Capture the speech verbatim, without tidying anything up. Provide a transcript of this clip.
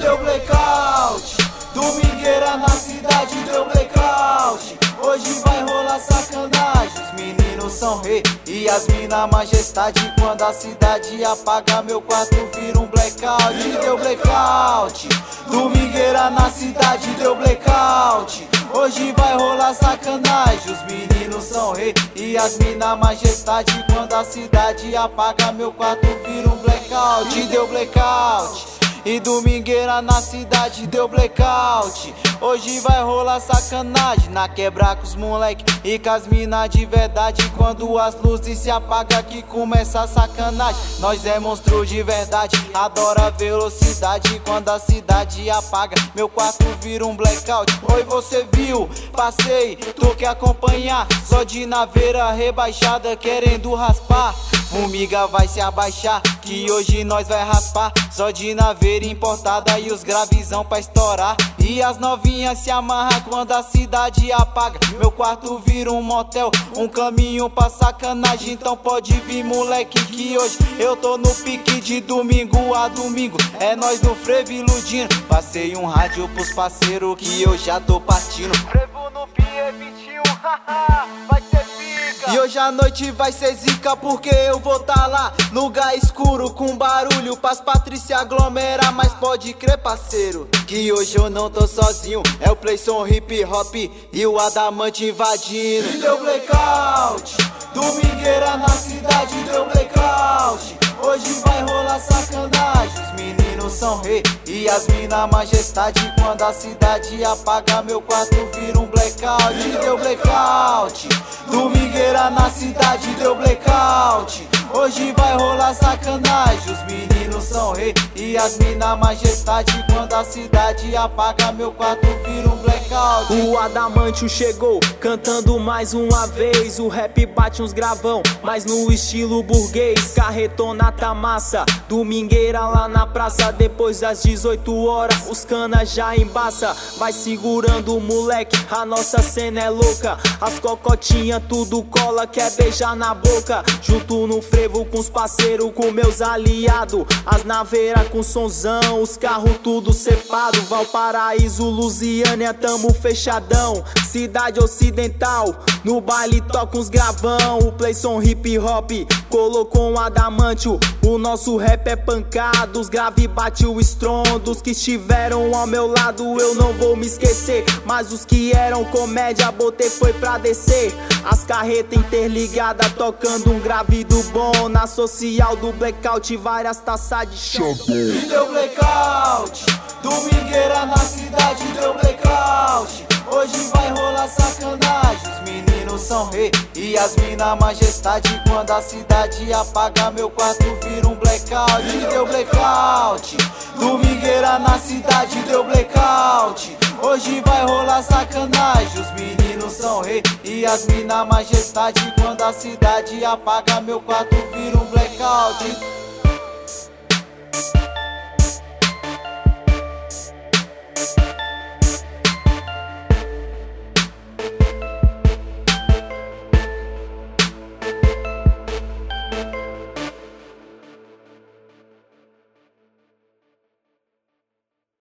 deu blackout. Domingueira na cidade deu blackout. Hoje vai rolar sacanagem. Os meninos são rei e as mina majestade. Quando a cidade apaga, meu quarto vira um blackout. Deu blackout. Domingueira na cidade deu blackout. Hoje vai rolar sacanagem. Os meninos são rei e as mina majestade. Quando a cidade apaga, meu quarto vira um blackout. Deu blackout. E domingueira na cidade deu blackout. Hoje vai rolar sacanagem na quebra com os moleque e com as mina de verdade. Quando as luzes se apagam que começa a sacanagem. Nós é monstro de verdade, adora velocidade. Quando a cidade apaga, meu quarto vira um blackout. Oi, você viu? Passei, tu quer acompanhar? Só de naveira rebaixada querendo raspar. Formiga vai se abaixar, que hoje nós vai raspar. Só de naveira importada e os gravizão pra estourar. E as novinhas se amarram quando a cidade apaga. Meu quarto vira um motel, um caminho pra sacanagem. Então pode vir moleque que hoje eu tô no pique de domingo a domingo. É nós no frevo iludindo. Passei um rádio pros parceiros que eu já tô partindo. Frevo no P E vinte e um, haha, vai ser pica. E hoje a noite vai ser zica porque eu vou tá lá no lugar escuro com barulho pras Patrícia aglomerar. Mas pode crer, parceiro, que hoje eu não tô sozinho. É o Playson hip hop e o Adamante invadindo. E deu blackout. Domingueira na cidade deu blackout. Hoje vai rolar sacanagem. Os meninos são rei e as mina majestade. Quando a cidade apaga, meu quarto vira um blackout. E deu blackout. Domingueira na cidade deu blackout. Hoje vai rolar sacanagem. Os meninos são rei e as mina majestade. Quando a cidade apaga, meu quarto vira um blackout. O Adamante chegou, cantando mais uma vez. O rap bate uns gravão, mas no estilo burguês. Carretona tá massa, domingueira lá na praça. Depois das dezoito horas, os cana já embaça. Vai segurando o moleque, a nossa cena é louca. As cocotinhas tudo cola, quer beijar na boca. Junto no frevo com os parceiros, com meus aliados. As naveiras com sonzão, os carros tudo cepado. Valparaíso, Lusiânia, tamo fechadão. Cidade ocidental, no baile toca uns gravão. O Playson hip hop colocou um adamantio. O nosso rap é pancado, os grave bate o estrondo. Os que estiveram ao meu lado eu não vou me esquecer. Mas os que eram comédia botei foi pra descer. As carretas interligadas tocando um grave do bom. Na social do blackout várias taças de chão. E deu blackout. Domingueira na cidade deu blackout. Hoje vai rolar sacanagem. Os meninos são rei e as mina majestade. Quando a cidade apaga, meu quarto vira um blackout. E deu blackout. Domingueira na cidade deu blackout. Hoje vai rolar sacanagem. Os meninos são rei e as mina majestade. Quando a cidade apaga, meu quarto vira um blackout.